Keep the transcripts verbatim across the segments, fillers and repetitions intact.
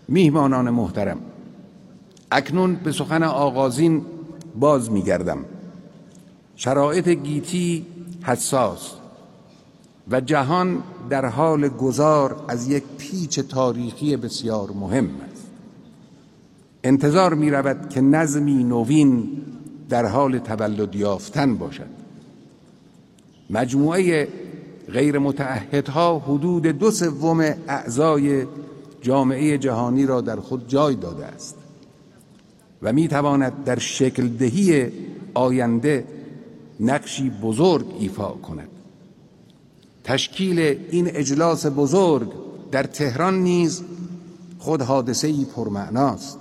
میهمانان محترم، اکنون به سخن آغازین باز می‌گردم. شرایط گیتی حساس و جهان در حال گذار از یک پیچ تاریخی بسیار مهم است. انتظار می رود که نظمی نوین در حال تولد یافتن باشد. مجموعه غیر متعهدها حدود دو سوم اعضای جامعه جهانی را در خود جای داده است و می تواند در شکل دهی آینده نقشی بزرگ ایفا کند. تشکیل این اجلاس بزرگ در تهران نیز خود حادثه‌ای پرمعناست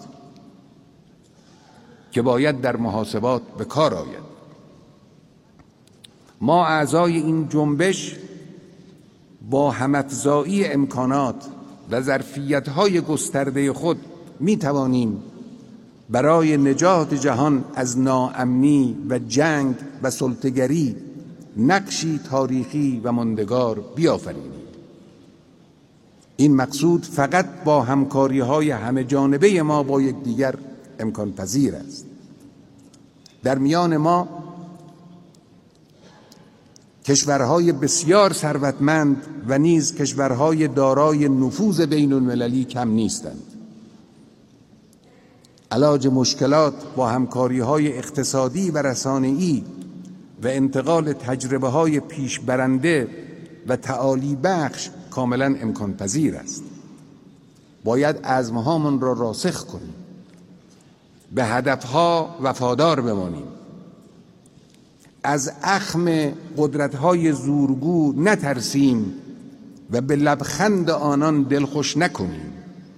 که باید در محاسبات به کار آید. ما اعضای این جنبش با هم‌افزایی امکانات و ظرفیت‌های گسترده خود می توانیم برای نجات جهان از ناامنی و جنگ و سلطه‌گری نقشی تاریخی و ماندگار بیافرینیم. این مقصود فقط با همکاری‌های همه جانبه ما با یکدیگر امکان پذیر است. در میان ما کشورهای بسیار ثروتمند و نیز کشورهای دارای نفوذ بین المللی کم نیستند. علاج مشکلات با همکاری‌های اقتصادی و رسانه‌ای و انتقال تجربه‌های پیشبرنده و تعالی بخش کاملا امکان پذیر است. باید عزمهامون را راسخ کنیم، به هدفها وفادار بمانیم، از اخم قدرت‌های زورگو نترسیم و به لبخند آنان دلخوش نکنیم.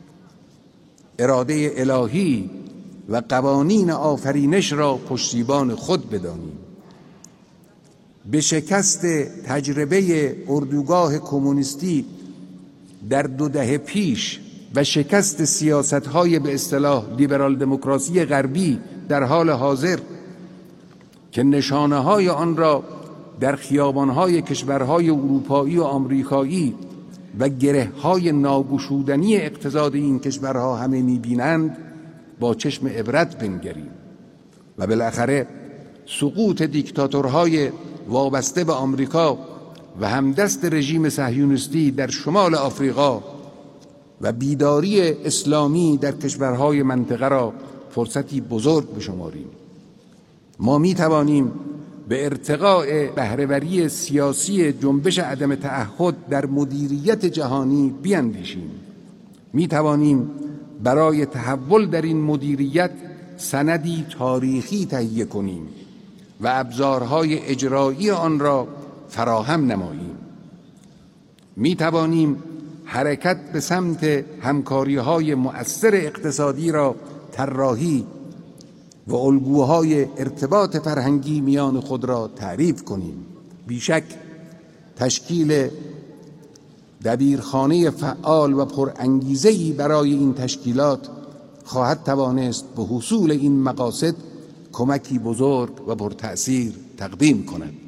اراده الهی و قوانین آفرینش را پشتیبان خود بدانیم. به شکست تجربه اردوگاه کمونیستی در دو دهه پیش و شکست سیاست‌های به اصطلاح لیبرال دموکراسی غربی در حال حاضر که نشانه‌های آن را در خیابان‌های کشورهای اروپایی و آمریکایی و گره‌های ناگشودنی اقتصاد این کشورها همه می‌بینند، با چشم عبرت بنگریم و بالاخره سقوط دیکتاتورهای وابسته به آمریکا و همدست رژیم صهیونیستی در شمال آفریقا و بیداری اسلامی در کشورهای منطقه را فرصتی بزرگ بشماریم. ما می توانیم به ارتقاء بهره‌وری سیاسی جنبش عدم تعهد در مدیریت جهانی بیاندیشیم. می توانیم برای تحول در این مدیریت سندی تاریخی تهیه کنیم و ابزارهای اجرایی آن را فراهم نماییم. می توانیم حرکت به سمت همکاری‌های مؤثر اقتصادی را طراحی و الگوهای ارتباط فرهنگی میان خود را تعریف کنیم. بیشک تشکیل دبیرخانه فعال و پرانگیزه‌ای برای این تشکیلات خواهد توانست به حصول این مقاصد کمکی بزرگ و پرتأثیر تقدیم کند.